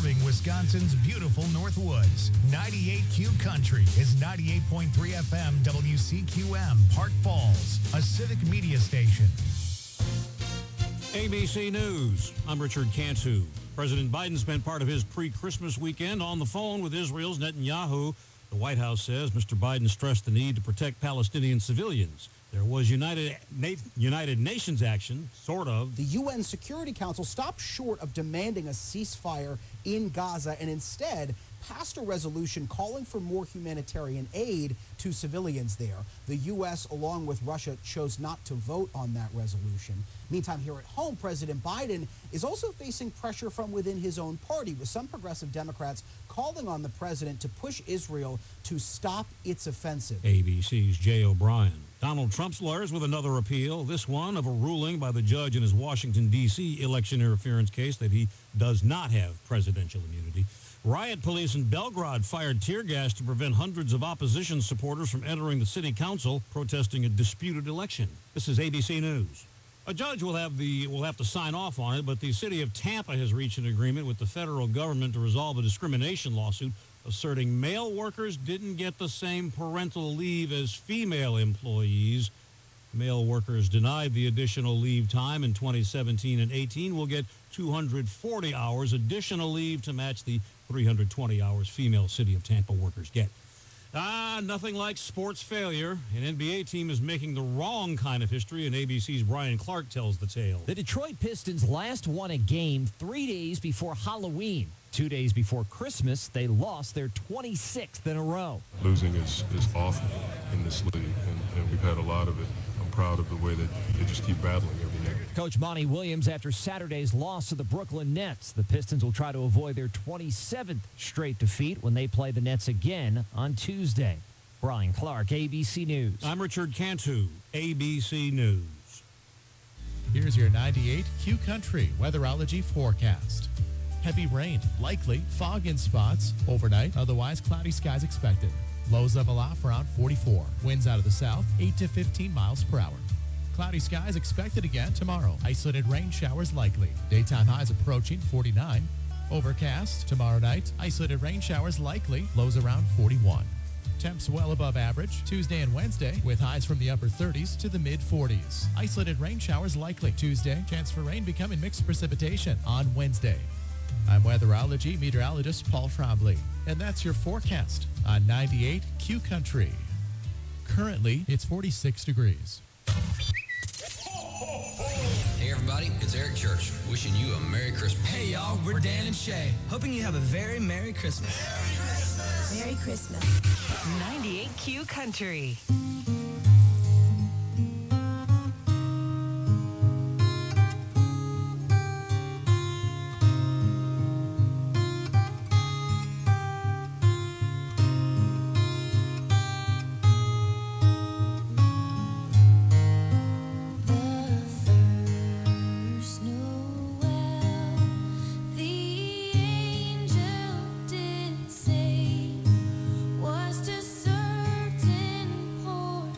serving Wisconsin's beautiful Northwoods. 98Q Country is 98.3 FM WCQM, Park Falls, a civic media station. ABC News. I'm Richard Cantu. President Biden spent part of his pre-Christmas weekend on the phone with Israel's Netanyahu. The White House says Mr. Biden stressed the need to protect Palestinian civilians. There was United Nations action, sort of. The UN Security Council stopped short of demanding a ceasefire in Gaza and instead passed a resolution calling for more humanitarian aid to civilians there. The U.S., along with Russia, chose not to vote on that resolution. Meantime, here at home, President Biden is also facing pressure from within his own party, with some progressive Democrats calling on the president to push Israel to stop its offensive. ABC's Jay O'Brien. Donald Trump's lawyers with another appeal, this one of a ruling by the judge in his Washington, D.C. election interference case that he does not have presidential immunity. Riot police in Belgrade fired tear gas to prevent hundreds of opposition supporters from entering the city council protesting a disputed election. This is ABC News. A judge will have to sign off on it, but the city of Tampa has reached an agreement with the federal government to resolve a discrimination lawsuit asserting male workers didn't get the same parental leave as female employees. Male workers denied the additional leave time in 2017 and 18 will get 240 hours additional leave to match the 320 hours female City of Tampa workers get. Nothing like sports failure. An NBA team is making the wrong kind of history, and ABC's Brian Clark tells the tale. The Detroit Pistons last won a game 3 days before Halloween. 2 days before Christmas, they lost their 26th in a row. Losing is awful in this league, and we've had a lot of it. I'm proud of the way that they just keep battling every night. Coach Monty Williams after Saturday's loss to the Brooklyn Nets. The Pistons will try to avoid their 27th straight defeat when they play the Nets again on Tuesday. Brian Clark, ABC News. I'm Richard Cantu, ABC News. Here's your 98Q Country weatherology forecast. Heavy rain, likely fog in spots overnight, otherwise cloudy skies expected. Lows level off around 44. Winds out of the south, 8 to 15 miles per hour. Cloudy skies expected again tomorrow. Isolated rain showers likely. Daytime highs approaching 49. Overcast tomorrow night. Isolated rain showers likely. Lows around 41. Temps well above average Tuesday and Wednesday with highs from the upper 30s to the mid 40s. Isolated rain showers likely Tuesday. Chance for rain becoming mixed precipitation on Wednesday. I'm weatherology meteorologist Paul Trombley, and that's your forecast on 98Q Country. Currently, it's 46 degrees. Hey everybody, it's Eric Church, wishing you a Merry Christmas. Hey y'all, we're Dan and Shay, hoping you have a very Merry Christmas. Merry Christmas. 98Q Country. Was to certain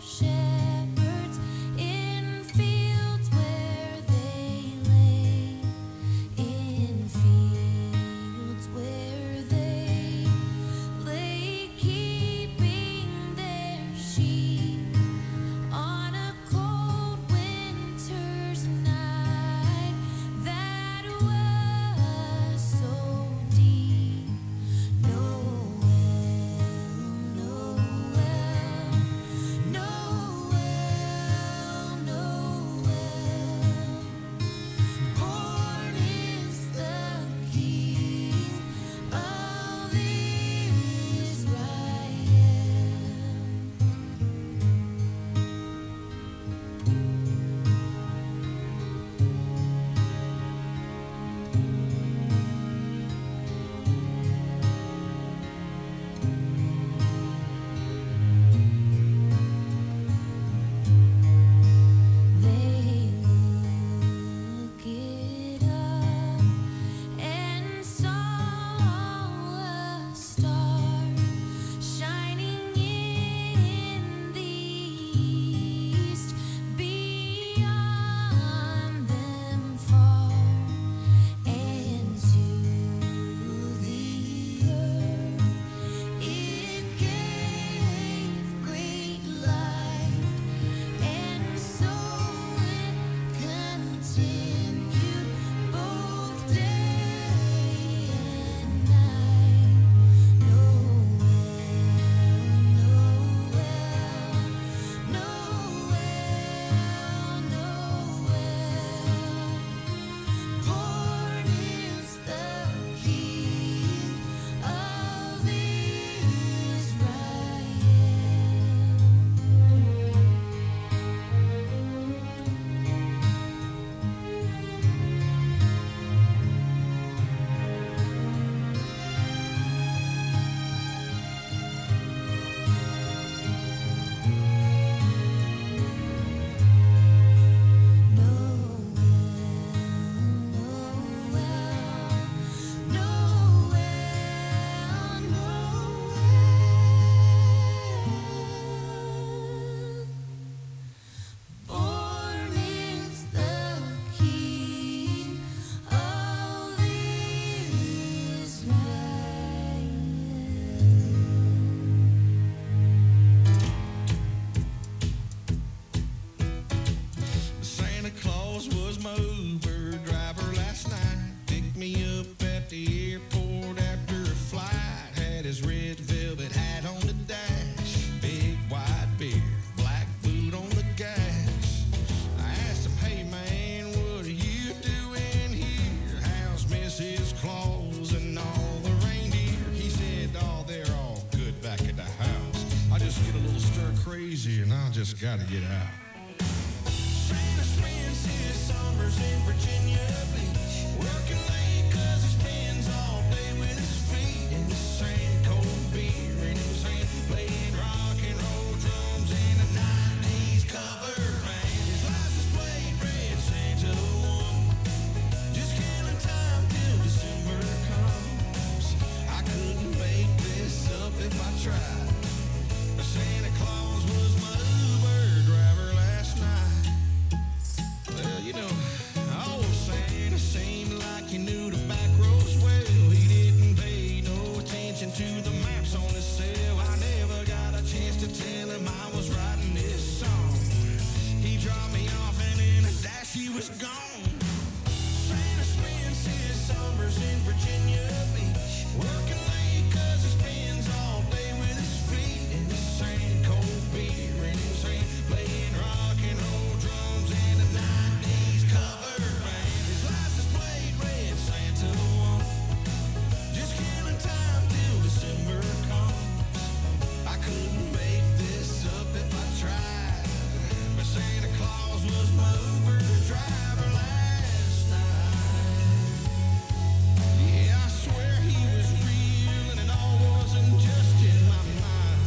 was my Uber driver last night. Picked me up at the airport after a flight. Had his red velvet hat on the dash. Big white beard, black boot on the gas. I asked him, hey man, what are you doing here? How's Mrs. Claus and all the reindeer? He said, oh, they're all good back at the house. I just get a little stir crazy and I just gotta get out. Santa spends his summers in Virginia Beach, working late 'cause he spends all day with his feet in the sand, cold beer in his hand, playing rock and roll drums in a 90s cover band. His license plate read Santa one, just killing time till December comes. I couldn't make this up if I tried. Santa Claus was my Uber driver last night. Well, you know, old Santa seemed like he knew the back roads well. He didn't pay no attention to the maps on his cell. I never got a chance to tell him I was writing this song. He dropped me off and in a dash he was gone. Santa spends his summers in Virginia Beach, working late 'cause he spends all day with his feet in the sand, cold beer in his hand, playing rock and roll drums in a 90s cover band. His license plate read Santa one, just killing time till December comes. I couldn't make this up if I tried, but Santa Claus was my Uber driver last night. Yeah, I swear he was real and it all wasn't just in my mind.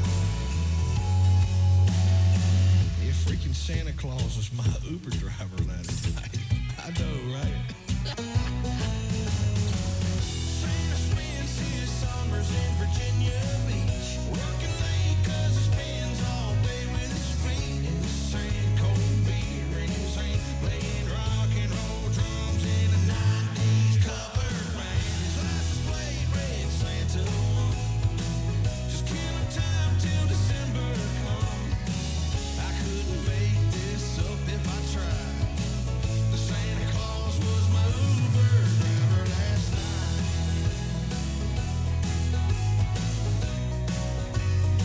Yeah, freaking Santa Claus was my Uber driver last night. I know, right? Santa spends his summers in Virginia Beach, working late 'cause he spends all day with his feet in the sand, cold beer in his hand, playing rock and roll drums in a 90s cover band. His license plate read Santa one, just killing time till December comes. I couldn't make this up if I tried. The Santa Claus was my Uber driver last night.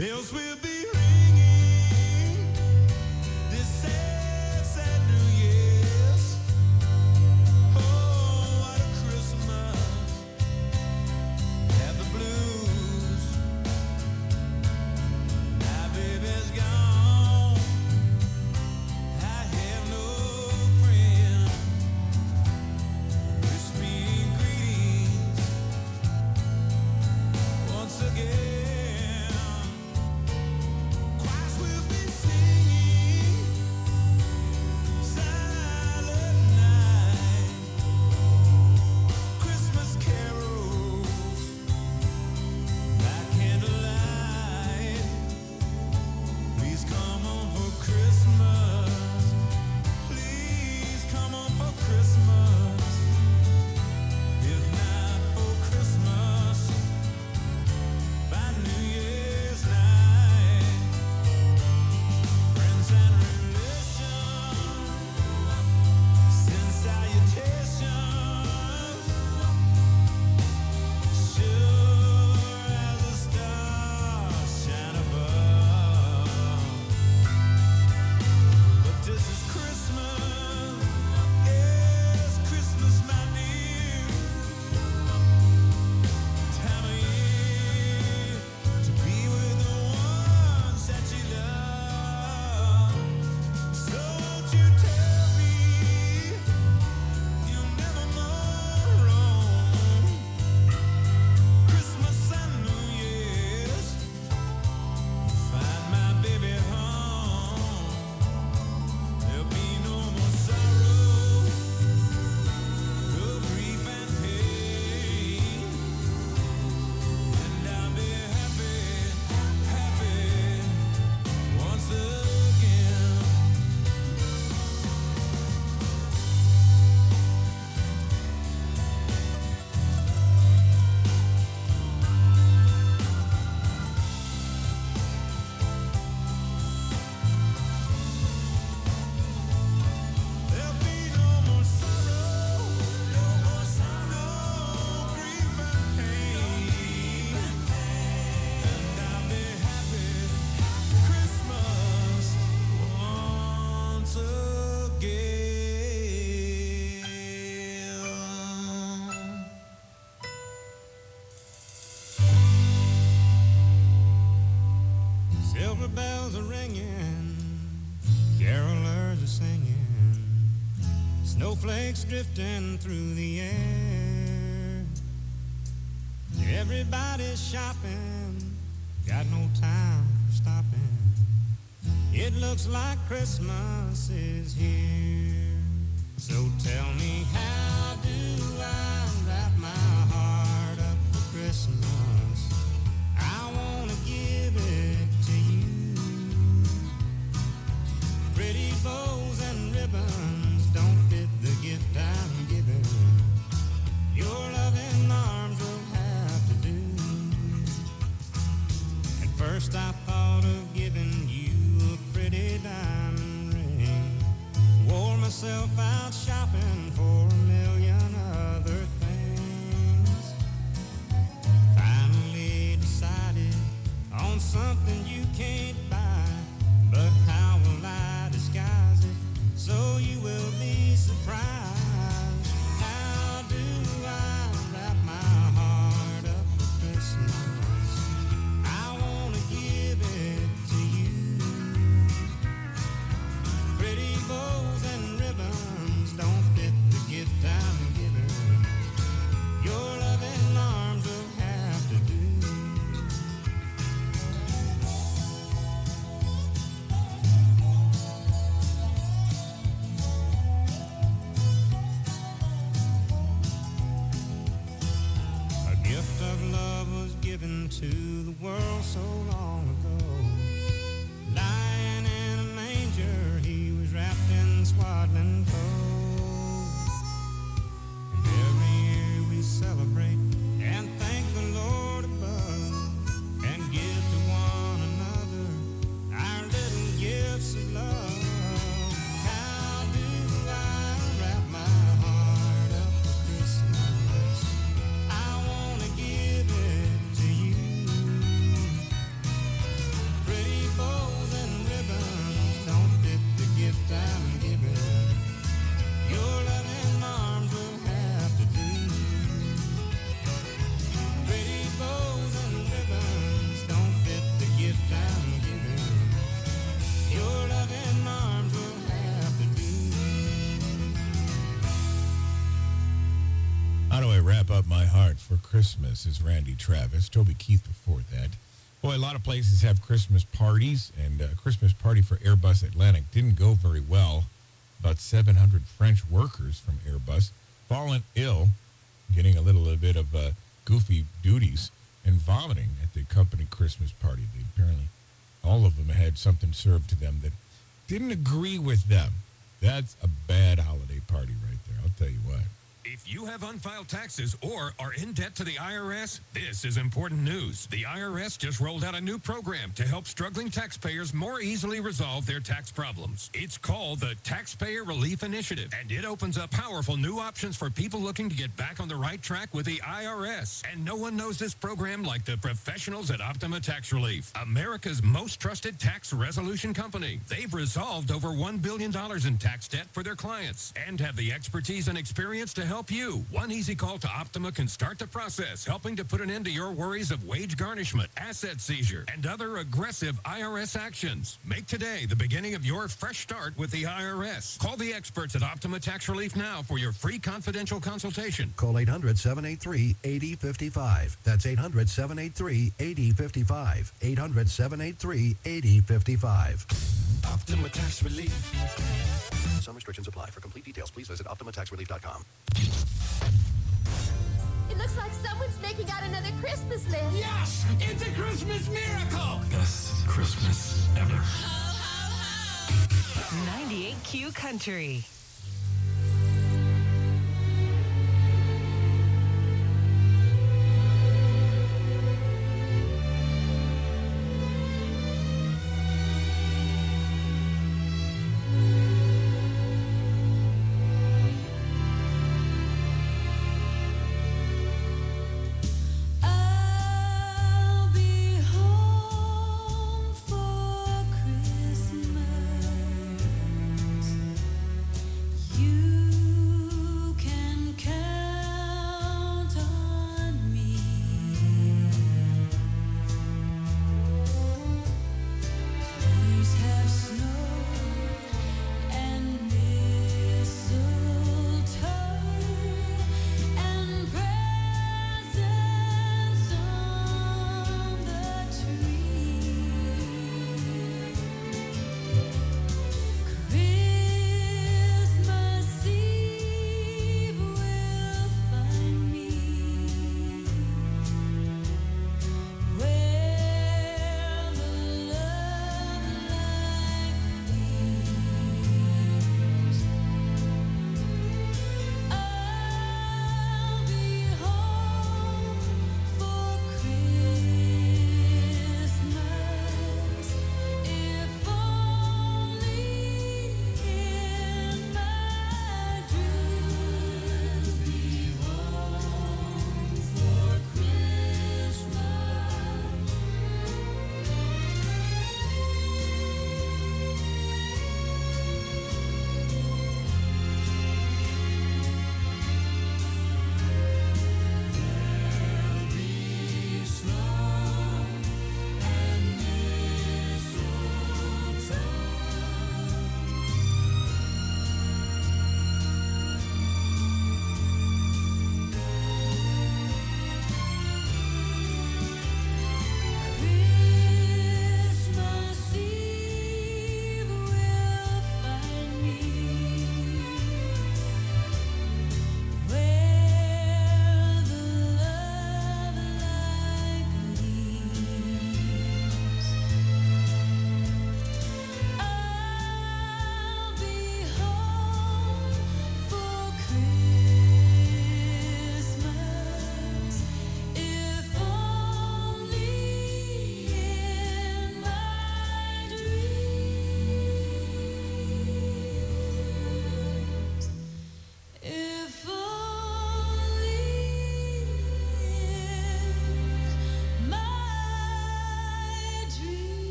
Bells will be ringing this sad, sad New Year's. Oh, what a Christmas. Have the blues. My baby's gone. I have no friend. Wish me greetings once again. Silver bells are ringing, carolers are singing, snowflakes drifting through the air. Everybody's shopping, got no time for stopping. It looks like Christmas is here. So tell me, how do I wrap my heart up for Christmas? I wanna give it to you. Pretty bows and ribbons don't fit the gift I'm giving. Your loving arms will have to do. At first I thought of giving you a pretty diamond ring. Wore myself out shopping for a million other things. Finally decided on something you can't buy. But how will I disguise it so you will be surprised? How do I wrap my heart up for Christmas? I want to give it to you. Pretty bows and ribbons don't fit the gift I'm giving. Your loving arms will have to do. A gift of love was given to the world so long ago. Lying in a manger, he was wrapped in swaddling clothes. And every year we celebrate and thank the Lord above, and give to one another our little gifts of love. How do I wrap my heart up for Christmas? I want to give it to you. to wrap up my heart for Christmas is Randy Travis. Toby Keith before that. Boy, a lot of places have Christmas parties, and a Christmas party for Airbus Atlantic didn't go very well. About 700 French workers from Airbus fallen ill, getting a little bit of goofy duties, and vomiting at the company Christmas party. They apparently, all of them had something served to them that didn't agree with them. That's a bad holiday party right there, I'll tell you what. If you have unfiled taxes or are in debt to the IRS, this is important news. The IRS just rolled out a new program to help struggling taxpayers more easily resolve their tax problems. It's called the Taxpayer Relief Initiative, and it opens up powerful new options for people looking to get back on the right track with the IRS. And no one knows this program like the professionals at Optima Tax Relief, America's most trusted tax resolution company. They've resolved over $1 billion in tax debt for their clients and have the expertise and experience to help you. One easy call to Optima can start the process, helping to put an end to your worries of wage garnishment, asset seizure, and other aggressive IRS actions. Make today the beginning of your fresh start with the IRS. Call the experts at Optima Tax Relief now for your free confidential consultation. Call 800-783-8055. That's 800-783-8055. 800-783-8055. Optima Tax Relief. Some restrictions apply. For complete details, please visit OptimaTaxRelief.com. It looks like someone's making out another Christmas list. Yes! It's a Christmas miracle! Best Christmas ever. 98Q Country.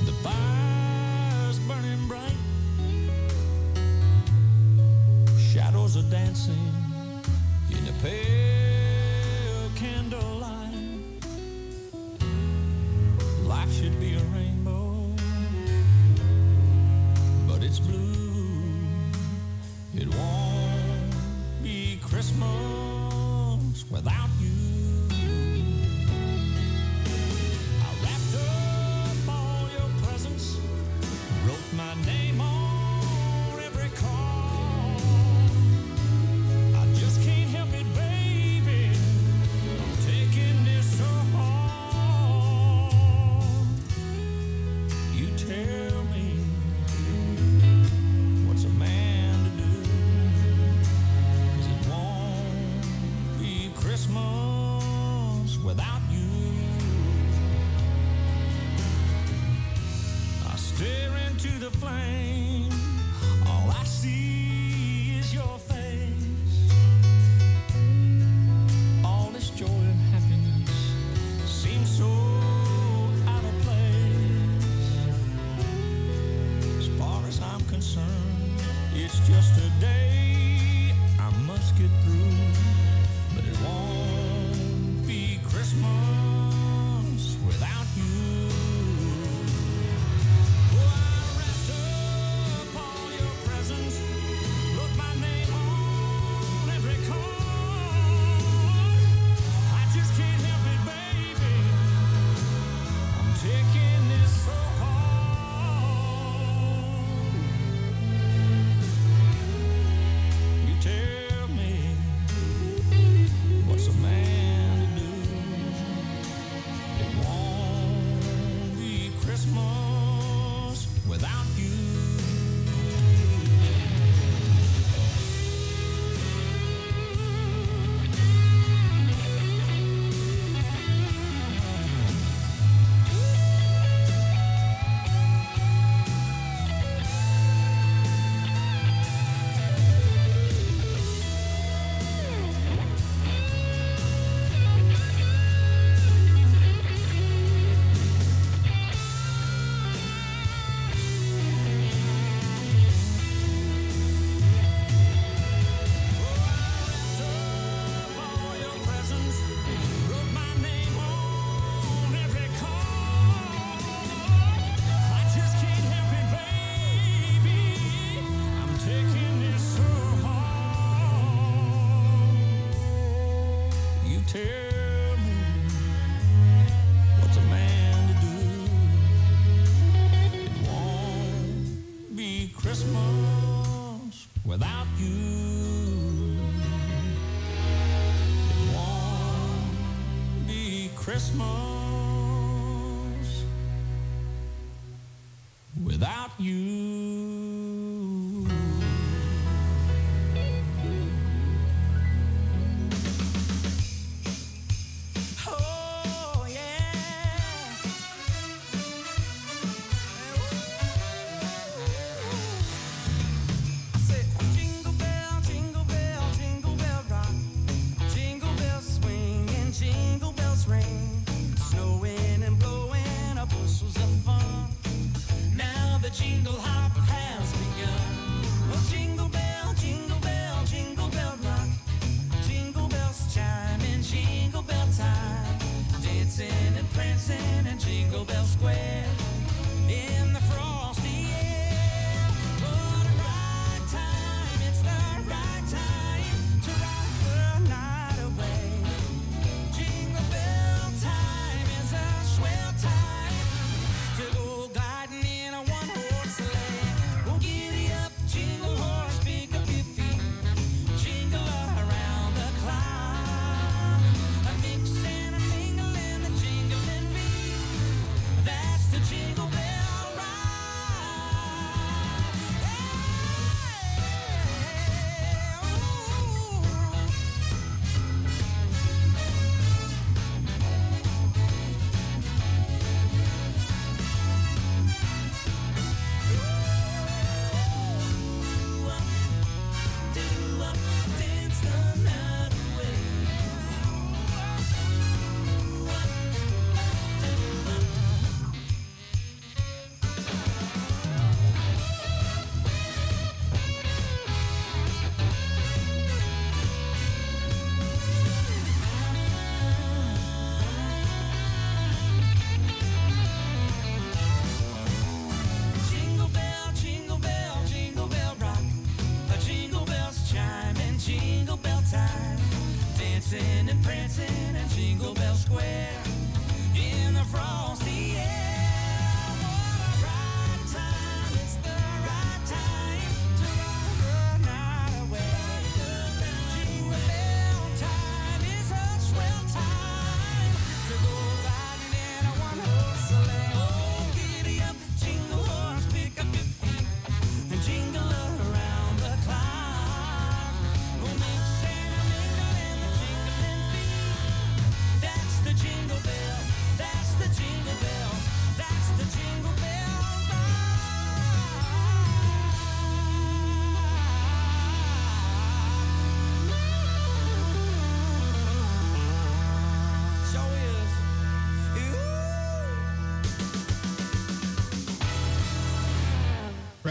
The fire's burning bright. Shadows are dancing in the pale candlelight. Life should be a rainbow, but it's blue. It won't be Christmas without you. I wrapped up all your presents, wrote my name on every card. I just can't help it, baby. I'm taking this so hard. You tell me, what's a man to do? 'Cause it won't be Christmas without you. I stare into the flame. All I see is your face. All this joy and happiness seems so out of place. As far as I'm concerned, it's just a day I must get through. But it won't be Christmas without you. Oh, I wrapped up all your presents, wrote my name on every card. I just can't help it, baby. I'm taking this so hard. You tell me, what's a man to do? It won't be Christmas without you. All your presents, wrote my name on every card. I just can't help it, baby. I'm taking this so hard. You tell me, what's a man to do? It won't be Christmas without you. It won't be Christmas without you. Oh, yeah. I said, jingle bell, jingle bell rock. Jingle bells swing and jingle bells ring. Snowing and blowing up bushels of fun. Now the jingle hop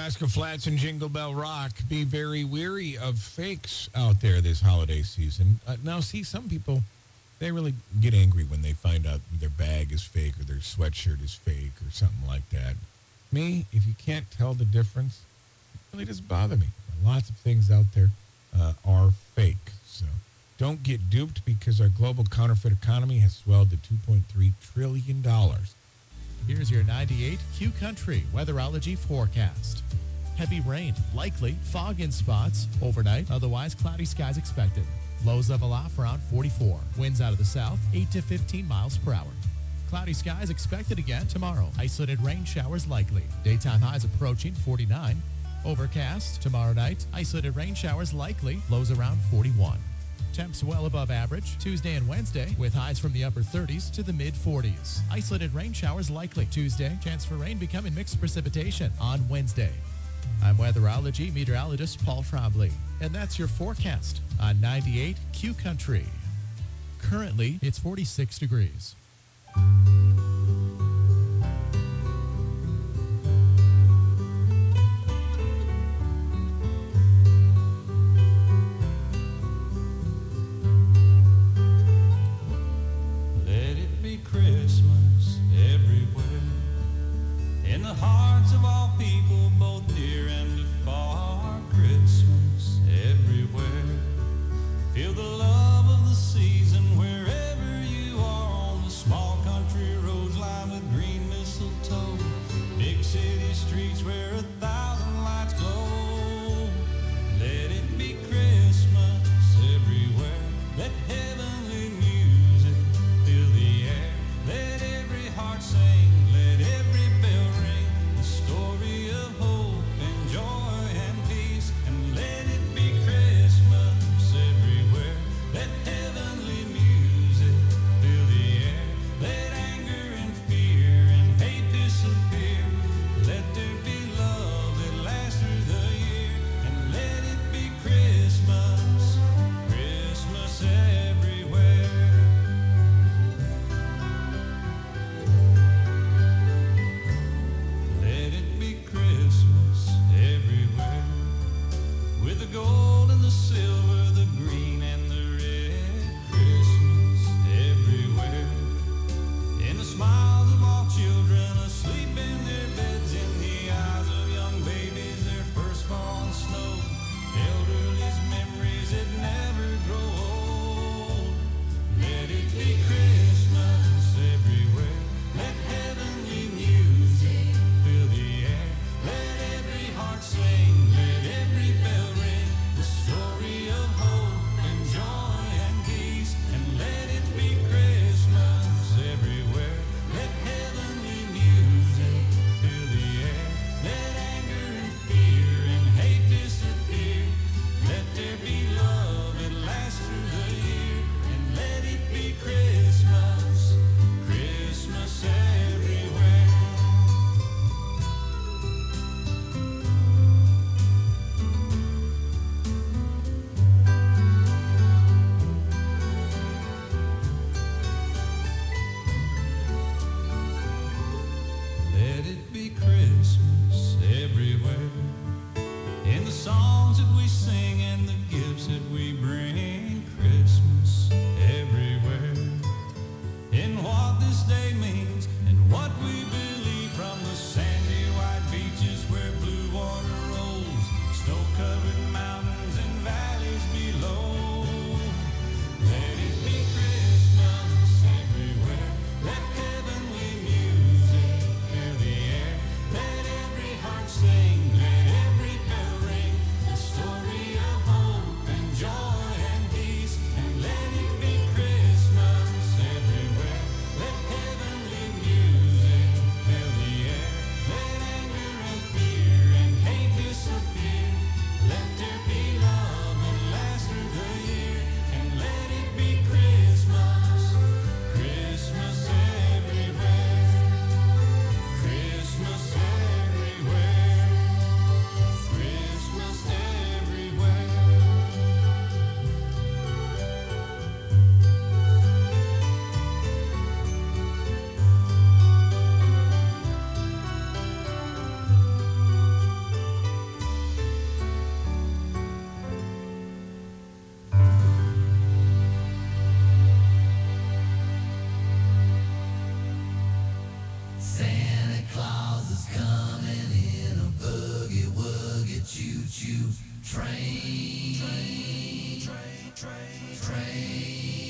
Nebraska Flats and Jingle Bell Rock. Be very wary of fakes out there this holiday season. Now, see, some people, they really get angry when they find out their bag is fake or their sweatshirt is fake or something like that. Me, if you can't tell the difference, it really doesn't bother me. Lots of things out there are fake. So don't get duped because our global counterfeit economy has swelled to $2.3 trillion. Here's your 98 Q Country weatherology forecast. Heavy rain, likely fog in spots overnight, otherwise cloudy skies expected. Lows level off around 44. Winds out of the south, 8 to 15 miles per hour. Cloudy skies expected again tomorrow. Isolated rain showers likely. Daytime highs approaching 49. Overcast tomorrow night. Isolated rain showers likely. Lows around 41. Temps well above average Tuesday and Wednesday with highs from the upper 30s to the mid 40s. Isolated rain showers likely Tuesday. Chance for rain becoming mixed precipitation on Wednesday. I'm weatherology meteorologist Paul Trombley, and that's your forecast on 98 Q Country. Currently, it's 46 degrees. Let it be Christmas everywhere, in the hearts of all people, both near and afar. Christmas everywhere. Feel the love of the season wherever you are, on the small country roads lined with green mistletoe, big city streets where 1,000 lights glow. Let it be Christmas everywhere. Let heavenly music fill the air. Let every heart sing, let every bell ring, the story of hope and joy and peace, and Santa Claus is coming in a boogie-woogie choo-choo train. Train.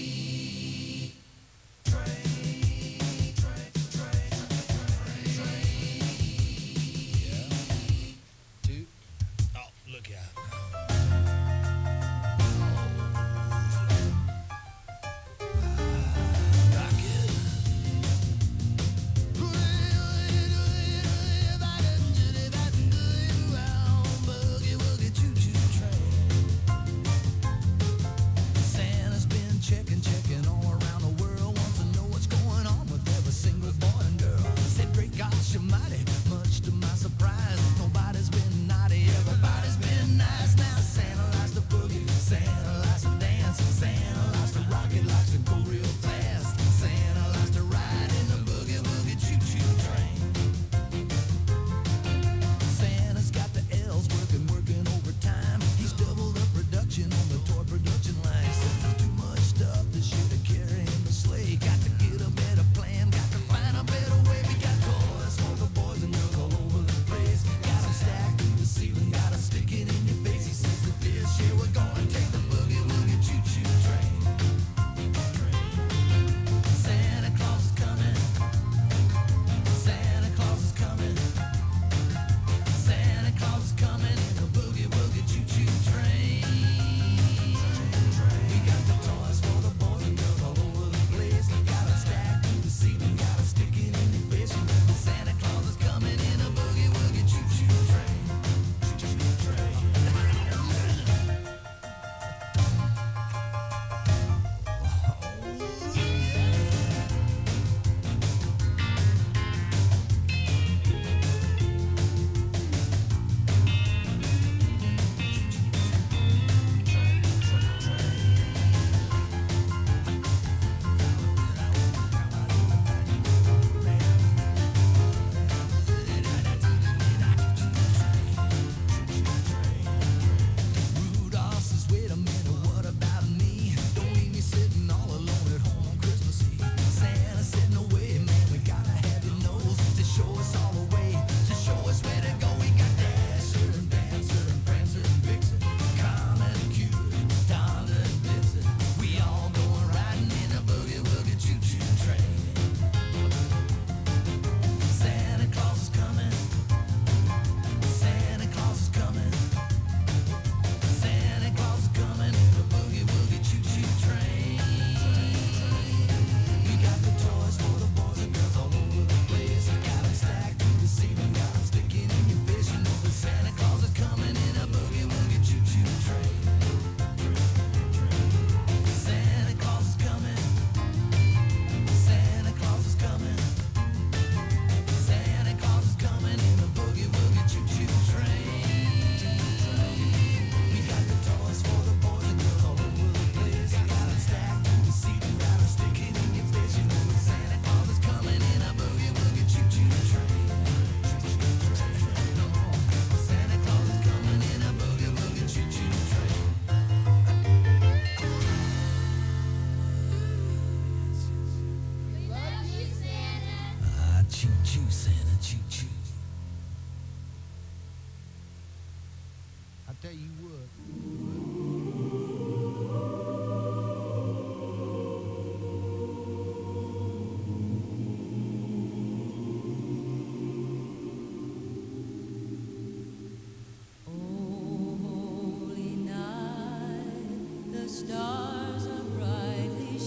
tell you what. Stars are brightly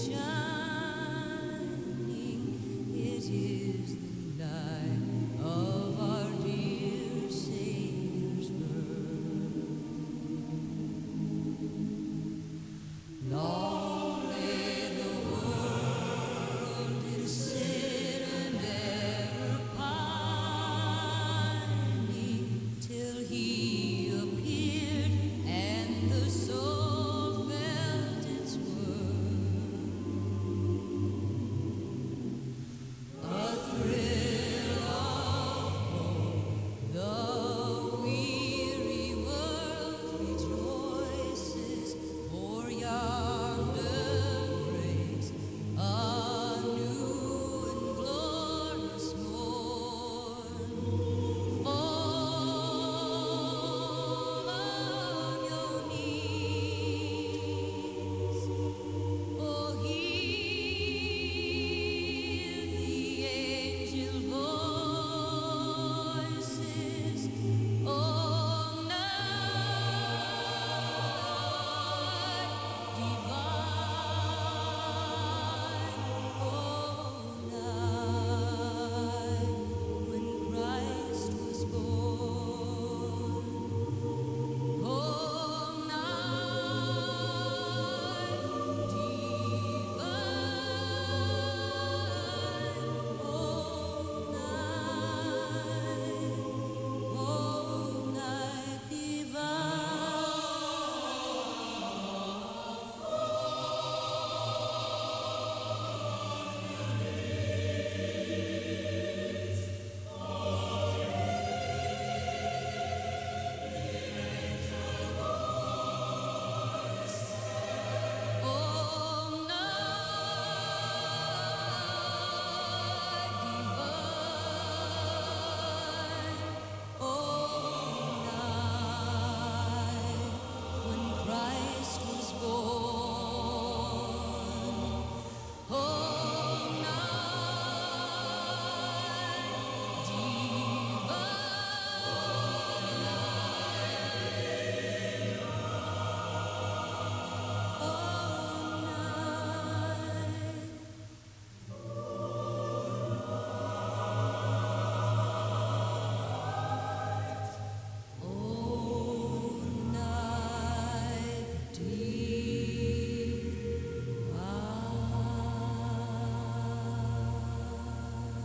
shining. It is the night of our dear Savior's birth.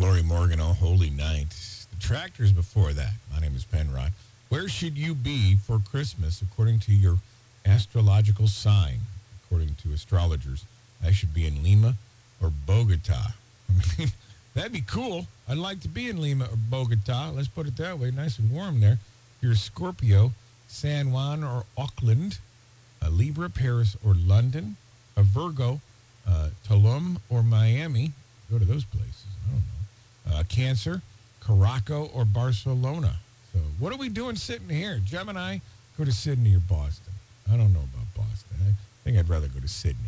Lori Morgan, All Holy Night. The Tractors before that. My name is Penrod. Where should you be for Christmas according to your astrological sign? According to astrologers, I should be in Lima or Bogota. I mean, that'd be cool. I'd like to be in Lima or Bogota. Let's put it that way. Nice and warm there. If you're a Scorpio, San Juan or Auckland. A Libra, Paris or London. A Virgo, Tulum or Miami. Go to those places. I don't know. Cancer, Caraco or Barcelona. So what are we doing sitting here? Gemini, go to Sydney or Boston. I don't know about Boston. I think I'd rather go to Sydney.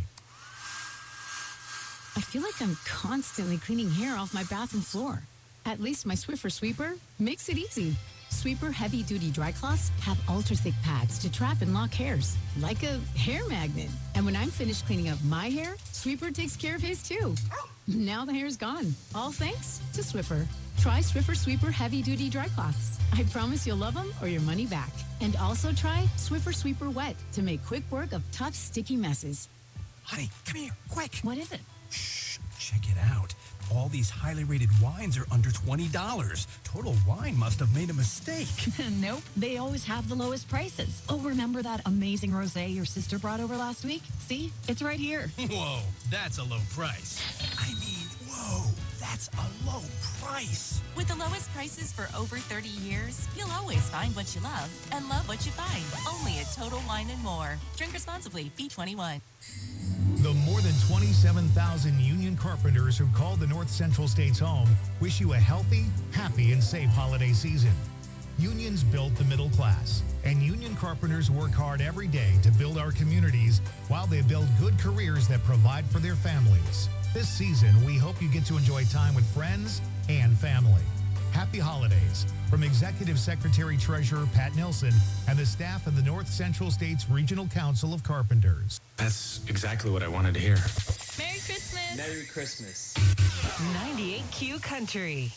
I feel like I'm constantly cleaning hair off my bathroom floor. At least my Swiffer Sweeper makes it easy. Sweeper heavy-duty dry cloths have ultra-thick pads to trap and lock hairs, like a hair magnet. And when I'm finished cleaning up my hair, Sweeper takes care of his too. Now the hair's gone, all thanks to Swiffer. Try Swiffer Sweeper heavy-duty dry cloths. I promise you'll love them or your money back. And also try Swiffer Sweeper Wet to make quick work of tough, sticky messes. Honey, come here, quick. What is it? Shh, check it out. All these highly rated wines are under $20. Total Wine must have made a mistake. Nope, they always have the lowest prices. Oh, remember that amazing rosé your sister brought over last week? See, it's right here. Whoa, that's a low price. I mean, whoa, that's a low price. With the lowest prices for over 30 years, you'll always find what you love and love what you find. Only at Total Wine & More. Drink responsibly. B21. The more than 27,000 union carpenters who call the North Central States home wish you a healthy, happy, and safe holiday season. Unions built the middle class, and union carpenters work hard every day to build our communities while they build good careers that provide for their families. This season, we hope you get to enjoy time with friends and family. Happy holidays from Executive Secretary Treasurer Pat Nelson and the staff of the North Central States Regional Council of Carpenters. That's exactly what I wanted to hear. Merry Christmas! Merry Christmas. 98Q Country.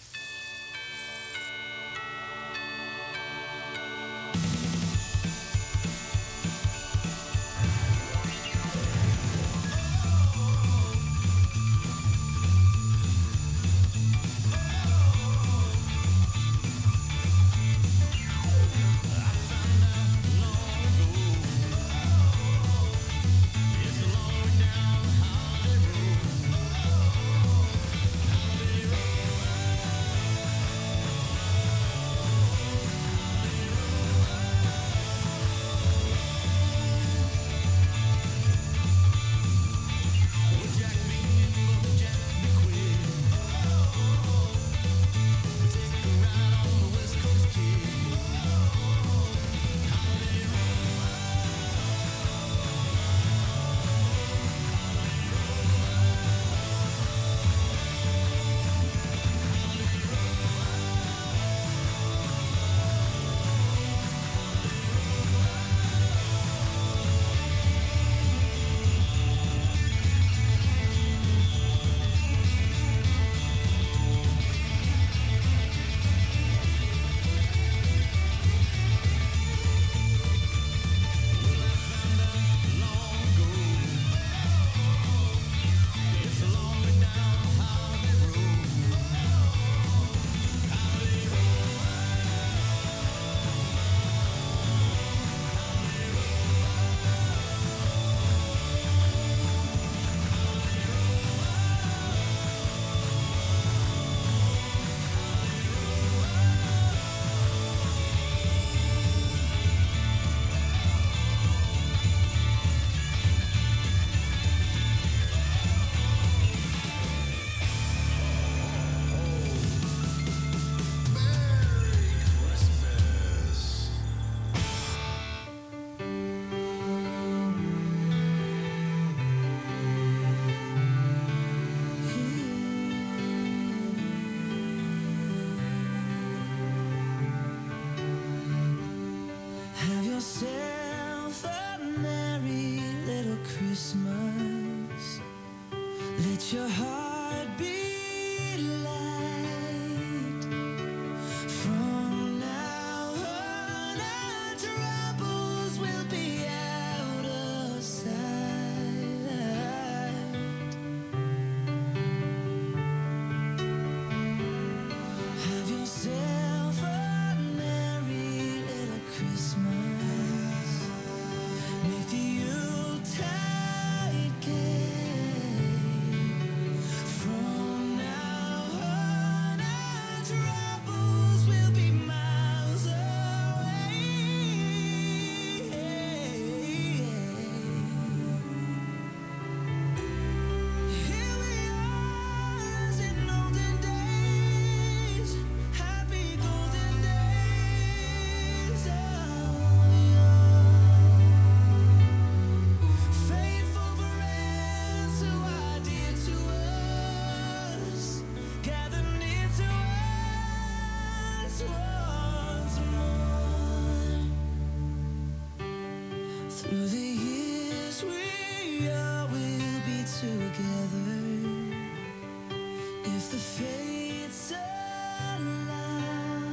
If the fates allow,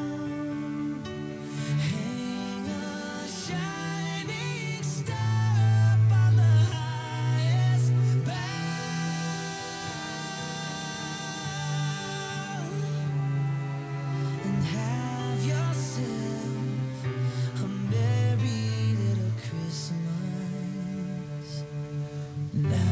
hang a shining star upon the highest bough, and have yourself a merry little Christmas now.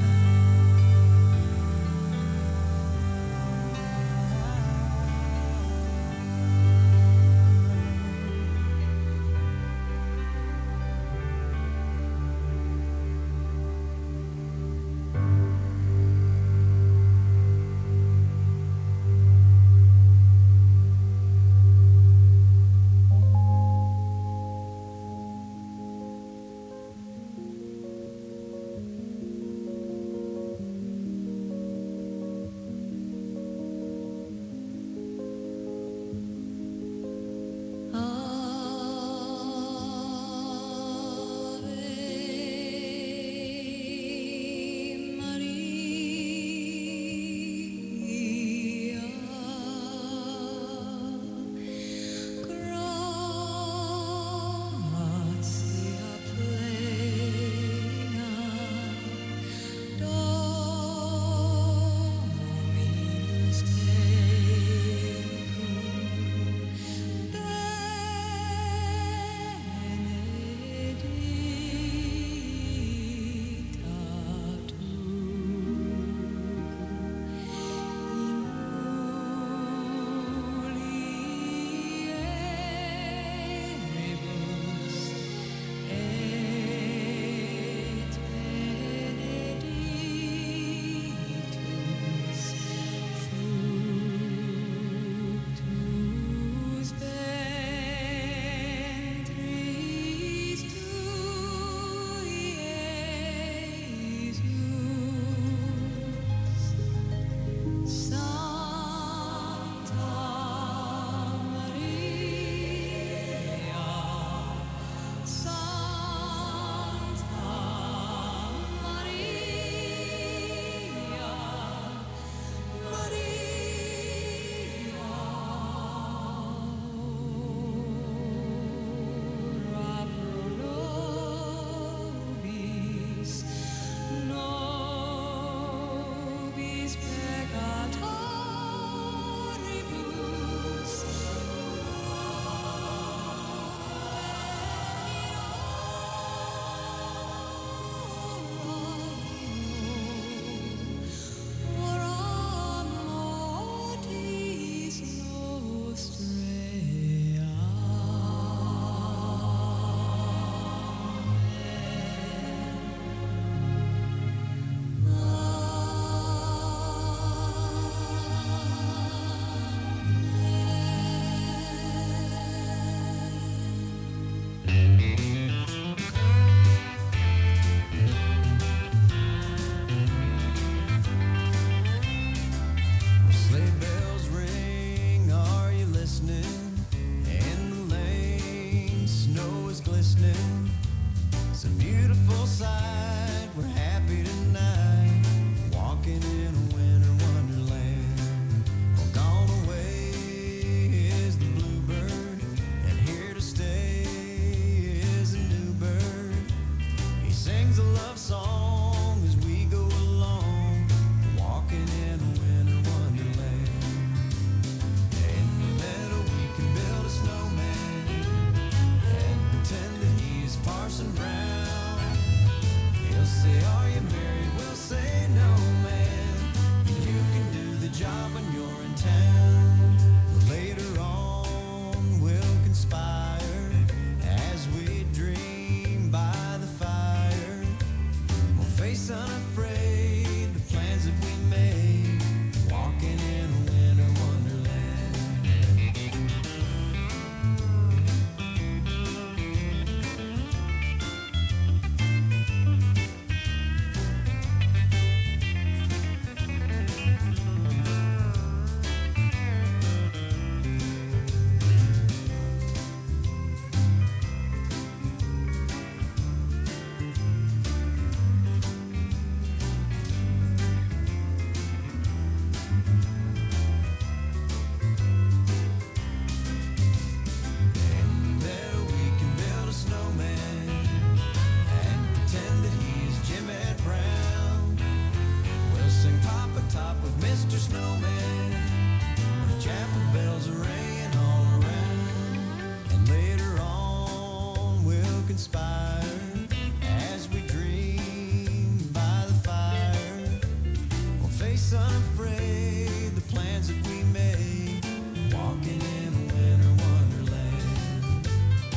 conspire as we dream by the fire. We'll face unafraid the plans that we made, walking in a winter wonderland.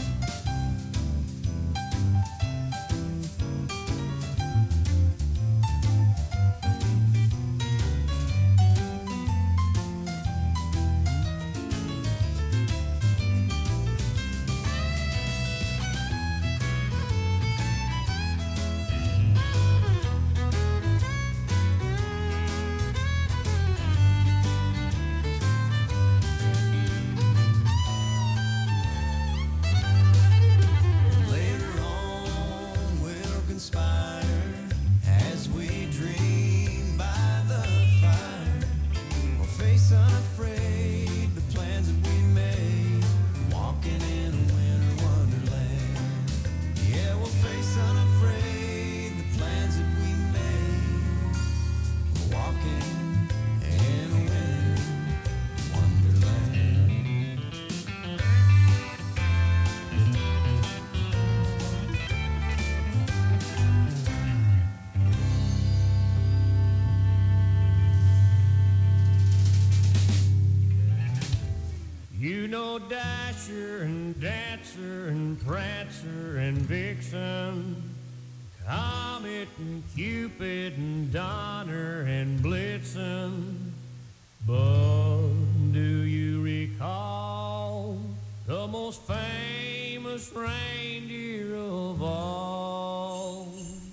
Later on, we'll conspire as we dream by the fire. We'll face unafraid the plans that we made, walking in a winter wonderland. Yeah, we'll face unafraid the plans that we made, walking in a winter wonderland. You know Dasher and Dancer and Prancer and Vixen, Comet and Cupid and Donner and Blitzen. But do you recall the most famous reindeer of all?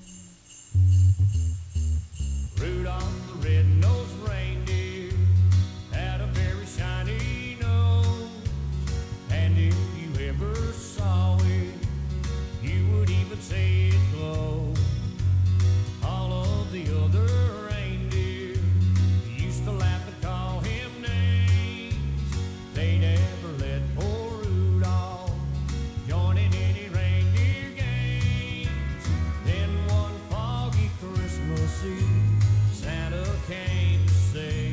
Rudolph the red-nosed reindeer had a very shiny nose, and if you ever saw it, you would even say it glowed. All of the other reindeer used to laugh and call him names. They never let poor Rudolph join in any reindeer games. Then one foggy Christmas Eve, Santa came to say,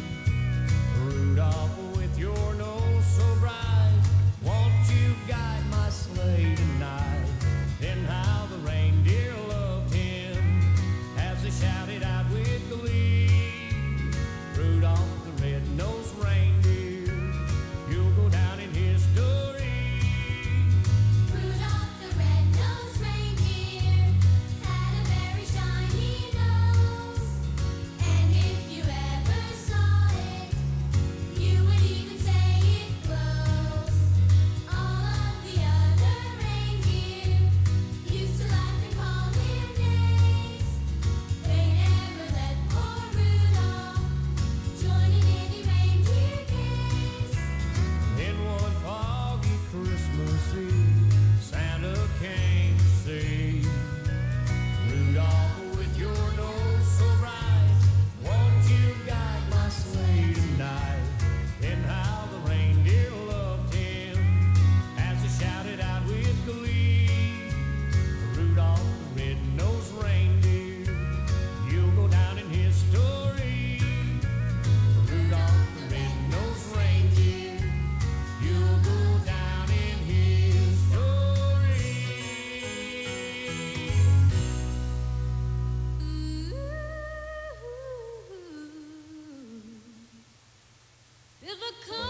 Rudolph, with your nose so bright, won't you guide my sleigh tonight? Then how the reindeer loved him as they shouted out with glee, Rudolph the red-nosed reindeer, you'll go down in history. Rudolph the red-nosed reindeer had a very shiny nose, and if you ever saw it, you would even say it glows. All of the other reindeer used to laugh and call him names. They never let poor Rudolph join in any reindeer games. Then one foggy Christmas Eve, Santa came to say, Rudolph, with your nose so bright, won't you guide my sleigh tonight? Then how the reindeer loved him as they shouted out with glee, Rudolph the red-nosed reindeer, you'll go down in history. Rudolph the red-nosed reindeer, you'll go down in history. If a